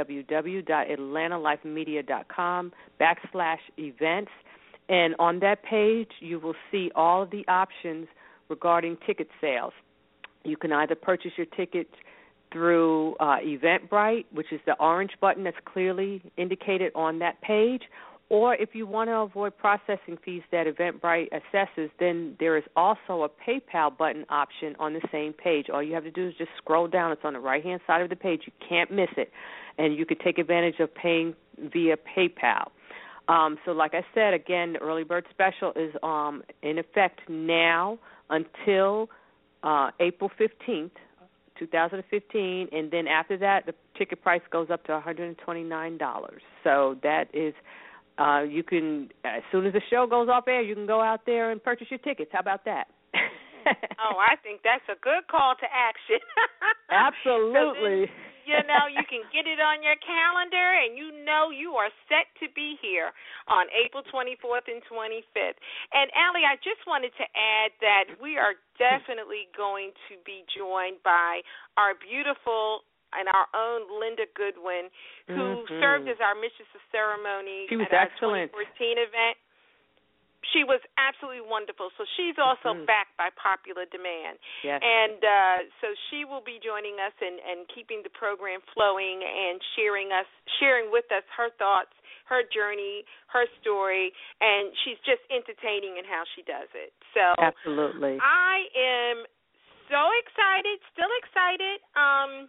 www.atlantalifemedia.com backslash events. And on that page, you will see all of the options regarding ticket sales. You can either purchase your tickets through uh, Eventbrite, which is the orange button that's clearly indicated on that page, or if you want to avoid processing fees that Eventbrite assesses, then there is also a PayPal button option on the same page. All you have to do is just scroll down. It's on the right-hand side of the page. You can't miss it. And you could take advantage of paying via PayPal. Um, so like I said, again, the early bird special is um, in effect now until uh, April fifteenth, twenty fifteen, and then after that, the ticket price goes up to one hundred twenty-nine dollars. So that is... Uh, you can, as soon as the show goes off air, you can go out there and purchase your tickets. How about that? Oh, I think that's a good call to action. Absolutely. Then, you know, you can get it on your calendar, and you know you are set to be here on April twenty-fourth and twenty-fifth. And, Allie, I just wanted to add that we are definitely going to be joined by our beautiful and our own Linda Goodwin, who mm-hmm. served as our mistress of ceremony she was at excellent. our twenty fourteen event. she was absolutely wonderful. So she's also mm-hmm. backed by popular demand. Yes. And uh, so she will be joining us and, and keeping the program flowing and sharing us, sharing with us her thoughts, her journey, her story, and she's just entertaining in how she does it. So absolutely, I am so excited, still excited. Um,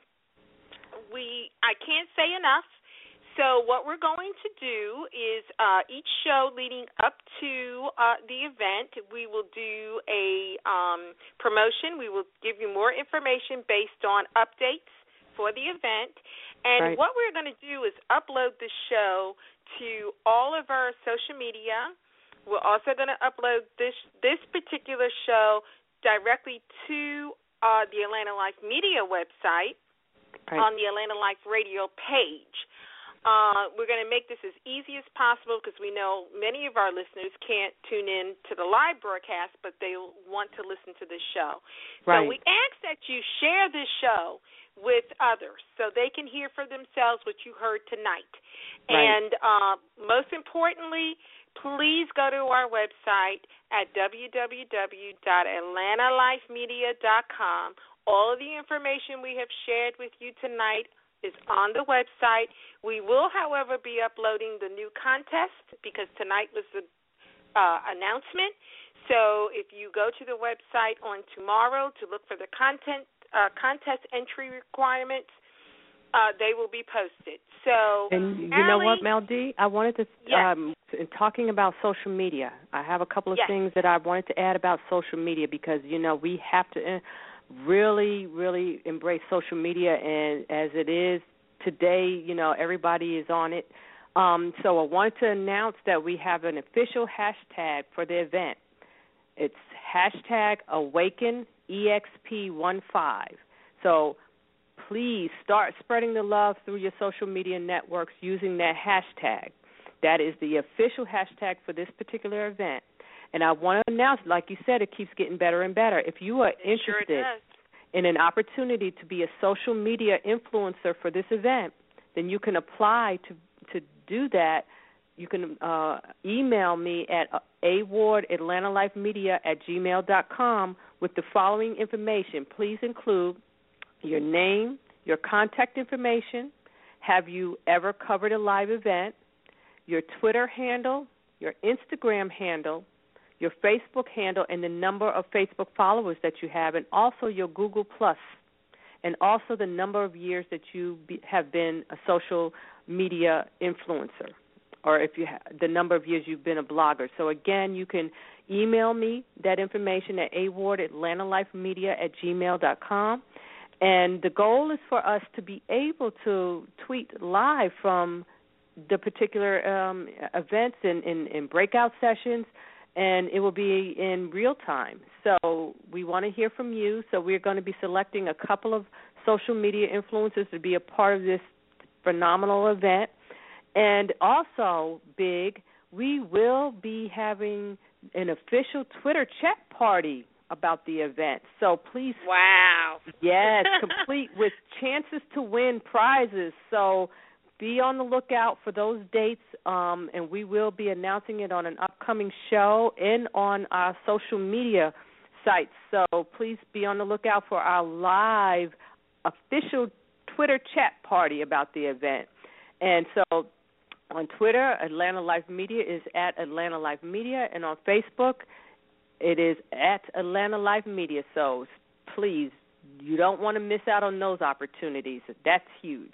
we I can't say enough. So what we're going to do is uh, each show leading up to uh, the event, we will do a um, promotion. We will give you more information based on updates for the event. And right. what we're going to do is upload the show to all of our social media. We're also going to upload this this particular show directly to uh, the Atlanta Life Media website right. on the Atlanta Life Radio page. Uh, we're going to make this as easy as possible because we know many of our listeners can't tune in to the live broadcast, but they want to listen to this show. Right. So we ask that you share this show with others so they can hear for themselves what you heard tonight. Right. And uh, most importantly, please go to our website at w w w dot atlanta life media dot com. All of the information we have shared with you tonight is on the website. We will, however, be uploading the new contest because tonight was the uh, announcement. So if you go to the website on tomorrow to look for the content uh, contest entry requirements, uh, they will be posted. So, and you Allie, know what, Mel D? I wanted to, yes. um, in talking about social media, I have a couple of yes. things that I wanted to add about social media because, you know, we have to uh, really, really embrace social media, and as it is today, you know, everybody is on it. Um, so I wanted to announce that we have an official hashtag for the event. It's hashtag Awaken E X P one five. So please start spreading the love through your social media networks using that hashtag. That is the official hashtag for this particular event. And I want to announce, like you said, it keeps getting better and better. If you are interested sure in an opportunity to be a social media influencer for this event, then you can apply to to do that. You can uh, email me at a ward atlanta life media at gmail dot com with the following information. Please include your name, your contact information, have you ever covered a live event, your Twitter handle, your Instagram handle, your Facebook handle, and the number of Facebook followers that you have, and also your Google Plus, and also the number of years that you be, have been a social media influencer, or if you ha- the number of years you've been a blogger. So again, you can email me that information at a ward atlanta life media at gmail dot com, and the goal is for us to be able to tweet live from the particular um, events and, and, and breakout sessions, and it will be in real time. So we want to hear from you. So we're going to be selecting a couple of social media influencers to be a part of this phenomenal event. And also, big, we will be having an official Twitter chat party about the event. So please. Wow. Yes, complete with chances to win prizes. So be on the lookout for those dates, um, and we will be announcing it on an upcoming show and on our social media sites. So please be on the lookout for our live official Twitter chat party about the event. And so on Twitter, Atlanta Life Media is at Atlanta Life Media, and on Facebook, it is at Atlanta Life Media. So please, you don't want to miss out on those opportunities. That's huge.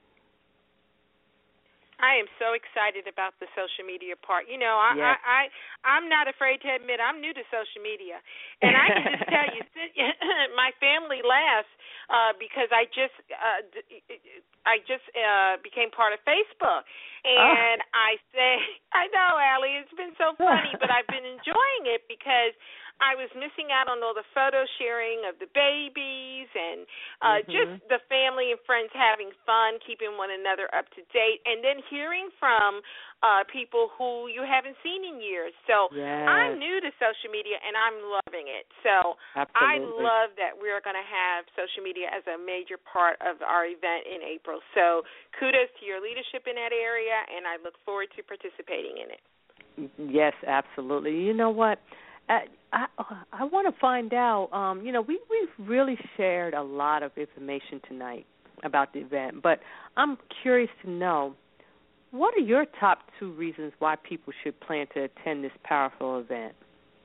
I am so excited about the social media part. You know, I, yes. I, I, I'm not afraid to admit I'm new to social media. And I can just tell you, my family laughs uh, because I just uh, I just uh, became part of Facebook. And oh. I say, I know, Allie, it's been so funny, but I've been enjoying it because I was missing out on all the photo sharing of the babies and uh, mm-hmm. just the family and friends having fun, keeping one another up to date, and then hearing from uh, people who you haven't seen in years. So yes. I'm new to social media, and I'm loving it. So Absolutely. I love that we're going to have social media as a major part of our event in April. So kudos to your leadership in that area, and I look forward to participating in it. Yes, absolutely. You know what? I I, I want to find out. Um, you know, we we've really shared a lot of information tonight about the event, but I'm curious to know, what are your top two reasons why people should plan to attend this powerful event?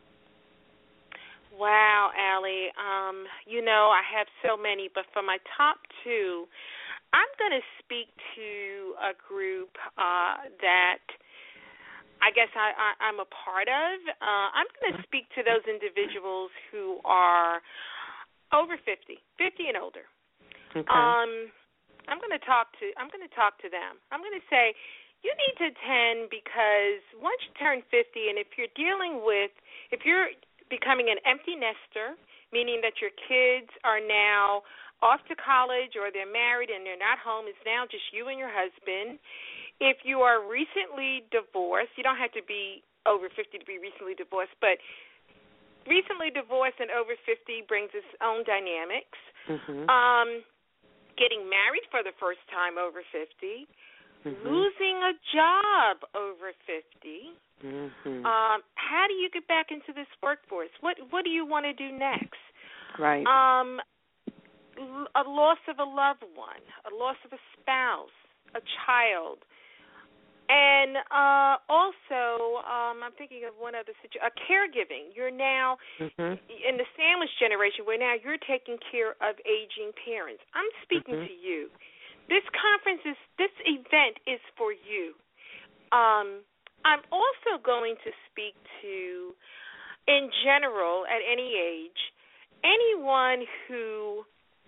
Wow, Allie. Um, you know, I have so many, but for my top two, I'm going to speak to a group uh, that I guess I, I, I'm a part of. Uh, I'm going to speak to those individuals who are over fifty, fifty and older. Okay. Um, I'm going to talk to. I'm going to talk to them. I'm going to say, you need to attend because once you turn fifty, and if you're dealing with, if you're becoming an empty nester, meaning that your kids are now off to college or they're married and they're not home, it's now just you and your husband. If you are recently divorced, you don't have to be over fifty to be recently divorced, but recently divorced and over fifty brings its own dynamics. Mm-hmm. Um, getting married for the first time over fifty, mm-hmm. losing a job over fifty. Mm-hmm. Um, how do you get back into this workforce? What What do you want to do next? Right. Um, a loss of a loved one, a loss of a spouse, a child, and uh, also um, I'm thinking of one other situation. A caregiving. You're now mm-hmm. in the sandwich generation, where now you're taking care of aging parents. I'm speaking mm-hmm. to you. This conference is. This event is for you. Um. I'm also going to speak to, in general, at any age, anyone who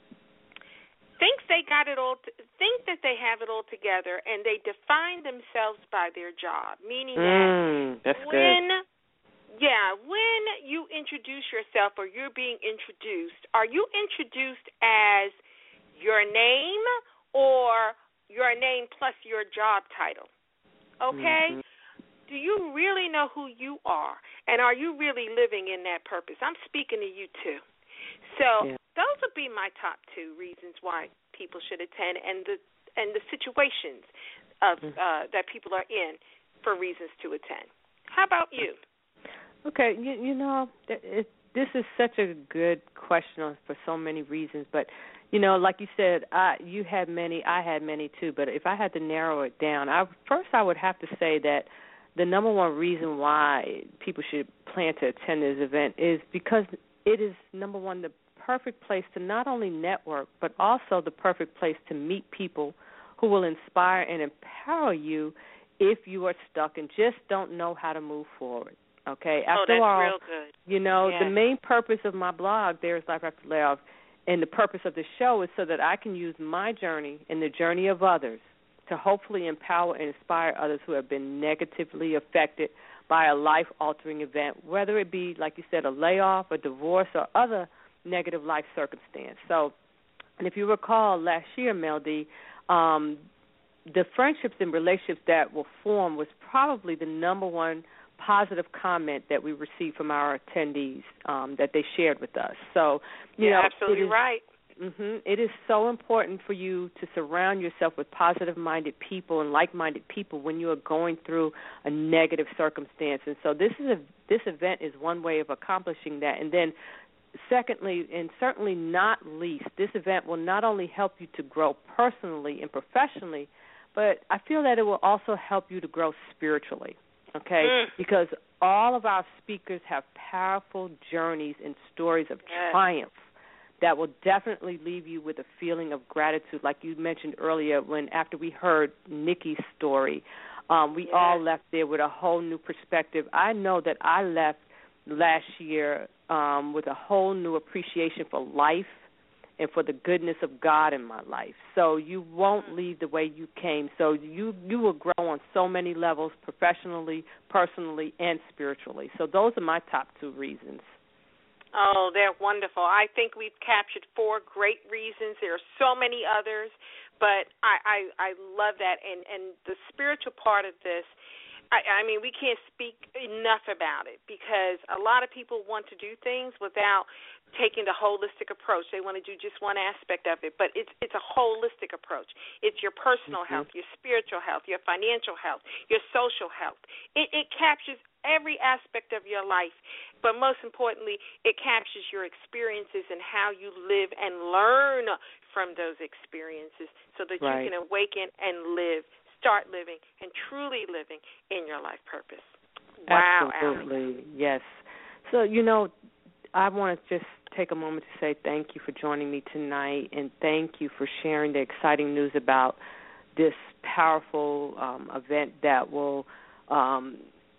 thinks they got it all, to, think that they have it all together, and they define themselves by their job, meaning mm, that that's when, good. yeah, when you introduce yourself or you're being introduced, are you introduced as your name or your name plus your job title? Okay? Mm-hmm. Do you really know who you are, and are you really living in that purpose? I'm speaking to you, too. So yeah. those would be my top two reasons why people should attend, and the and the situations of mm-hmm. uh, that people are in for reasons to attend. How about you? Okay, you, you know, it, this is such a good question for so many reasons, but, you know, like you said, I, you had many, I had many, too, but if I had to narrow it down, I, first I would have to say that the number one reason why people should plan to attend this event is because it is, number one, the perfect place to not only network, but also the perfect place to meet people who will inspire and empower you if you are stuck and just don't know how to move forward. Okay? Oh, After that's all, real good. You know, yes. the main purpose of my blog, There is Life After Layoff, and the purpose of the show is so that I can use my journey and the journey of others to hopefully empower and inspire others who have been negatively affected by a life-altering event, whether it be, like you said, a layoff, a divorce, or other negative life circumstance. So, and if you recall last year, Mel D, um, the friendships and relationships that were formed was probably the number one positive comment that we received from our attendees um, that they shared with us. So, you You're know, absolutely it is, right. Mm-hmm. It is so important for you to surround yourself with positive-minded people and like-minded people when you are going through a negative circumstance. And so this is a this event is one way of accomplishing that. And then, secondly, and certainly not least, this event will not only help you to grow personally and professionally, but I feel that it will also help you to grow spiritually. Okay, mm. because all of our speakers have powerful journeys and stories of yes. triumph that will definitely leave you with a feeling of gratitude, like you mentioned earlier when after we heard Nikki's story, um, we yes. all left there with a whole new perspective. I know that I left last year um, with a whole new appreciation for life and for the goodness of God in my life. So you won't leave the way you came. So you, you will grow on so many levels, professionally, personally, and spiritually. So those are my top two reasons. Oh, they're wonderful. I think we've captured four great reasons. There are so many others, but I, I, I love that. And, and the spiritual part of this, I, I mean, we can't speak enough about it because a lot of people want to do things without taking the holistic approach. They want to do just one aspect of it, but it's it's a holistic approach. It's your personal mm-hmm. health, your spiritual health, your financial health, your social health. It, it captures every aspect of your life, but most importantly, it captures your experiences and how you live and learn from those experiences so that right. you can awaken and live, start living, and truly living in your life purpose. Wow, absolutely, Alex. Yes. So, you know, I want to just take a moment to say thank you for joining me tonight, and thank you for sharing the exciting news about this powerful um, event that will um,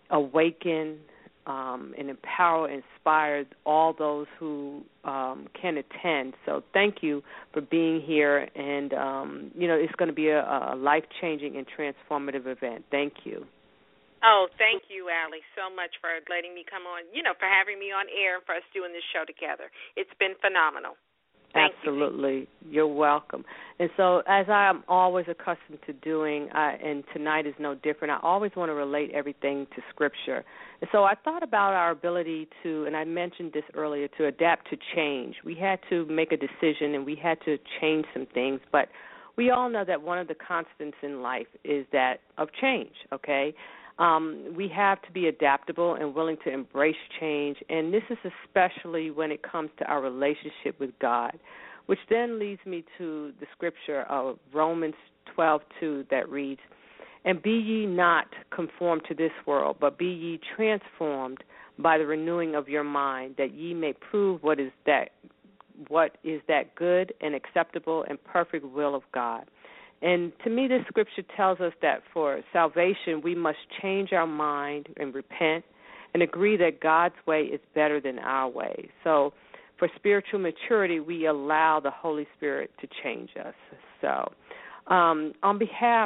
awaken um, and empower, inspire all those who um, can attend. So thank you for being here, and, um, you know, it's going to be a, a life-changing and transformative event. Thank you. Oh, thank you, Allie, so much for letting me come on, you know, for having me on air and for us doing this show together. It's been phenomenal. Thank Absolutely. You. You're welcome. And so as I'm always accustomed to doing, I, and tonight is no different, I always want to relate everything to Scripture. And so I thought about our ability to, and I mentioned this earlier, to adapt to change. We had to make a decision and we had to change some things, but we all know that one of the constants in life is that of change, okay? Um, we have to be adaptable and willing to embrace change, and this is especially when it comes to our relationship with God, which then leads me to the scripture of Romans twelve two that reads, "And be ye not conformed to this world, but be ye transformed by the renewing of your mind, that ye may prove what is that what is that good and acceptable and perfect will of God." And to me, this scripture tells us that for salvation, we must change our mind and repent and agree that God's way is better than our way. So for spiritual maturity, we allow the Holy Spirit to change us. So um, on behalf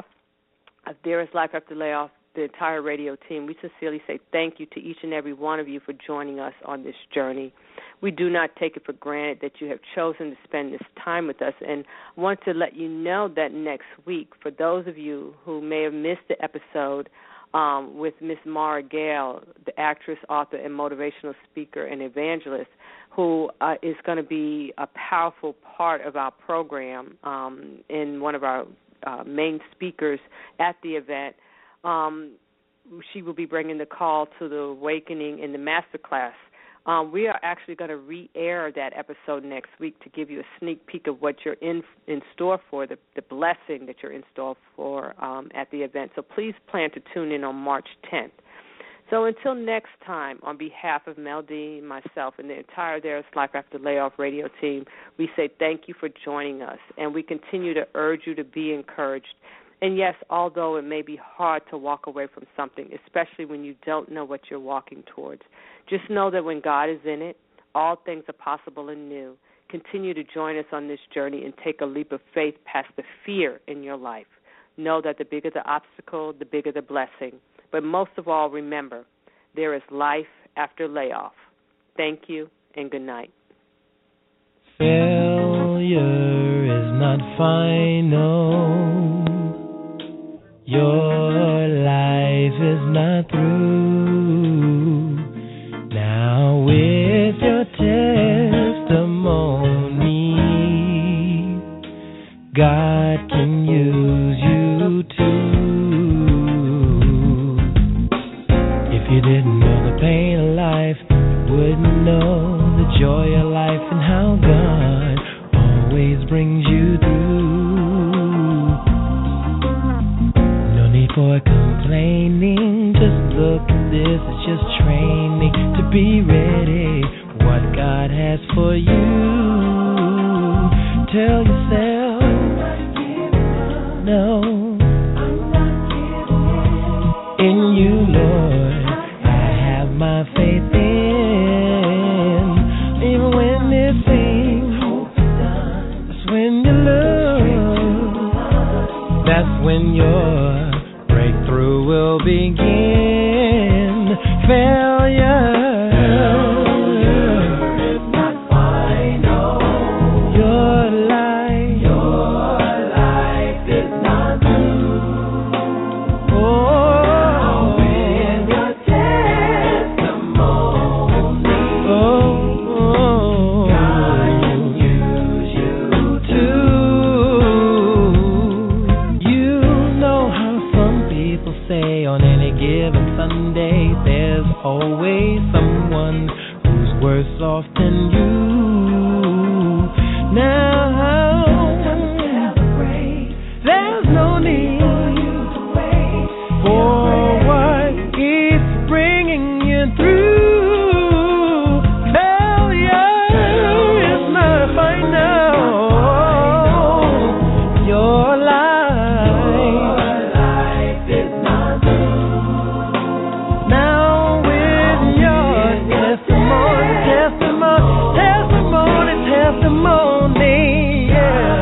of There Is Life After Layoff, the entire radio team, we sincerely say thank you to each and every one of you for joining us on this journey. We do not take it for granted that you have chosen to spend this time with us, and I want to let you know that next week, for those of you who may have missed the episode um, with Miss Mara Gale, the actress, author, and motivational speaker and evangelist, who uh, is going to be a powerful part of our program um, and one of our uh, main speakers at the event. Um, she will be bringing the call to the awakening in the master class. Um, we are actually going to re-air that episode next week to give you a sneak peek of what you're in in store for, the, the blessing that you're in store for um, at the event. So please plan to tune in on March tenth. So until next time, on behalf of Mel D, myself, and the entire There Is Life After Layoff radio team, we say thank you for joining us, and we continue to urge you to be encouraged. And yes, although it may be hard to walk away from something, especially when you don't know what you're walking towards, just know that when God is in it, all things are possible and new. Continue to join us on this journey and take a leap of faith past the fear in your life. Know that the bigger the obstacle, the bigger the blessing. But most of all, remember, there is life after layoff. Thank you and good night. Failure is not final. Your life is not through. Now with your testimony, God can use you too. If you didn't know the pain of life, you wouldn't know the joy of life and how God always brings you through. For complaining, just look at this, it's just training to be ready for what God has for you. Tell yourself, no, in you, Lord, I have my faith in. Even when it seems that's when you love, that's when you're breakthrough will begin. Failure is not final. Your life, your life is not through. Oh, always someone who's worse off than you. Now, there's no need for what keeps bringing you through. Failure is not final. Your life is not through. Now with your testimony, testimony, testimony, testimony, yeah.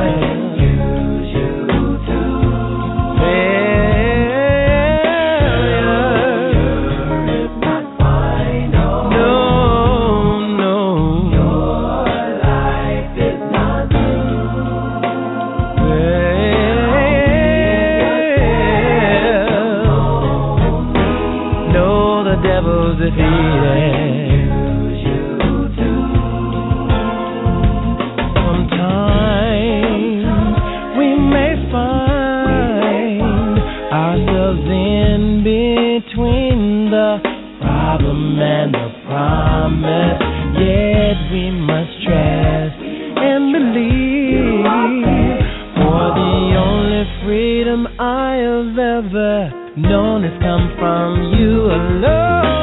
And the promise, yet we must trust and believe. For the only freedom I have ever known has come from you alone.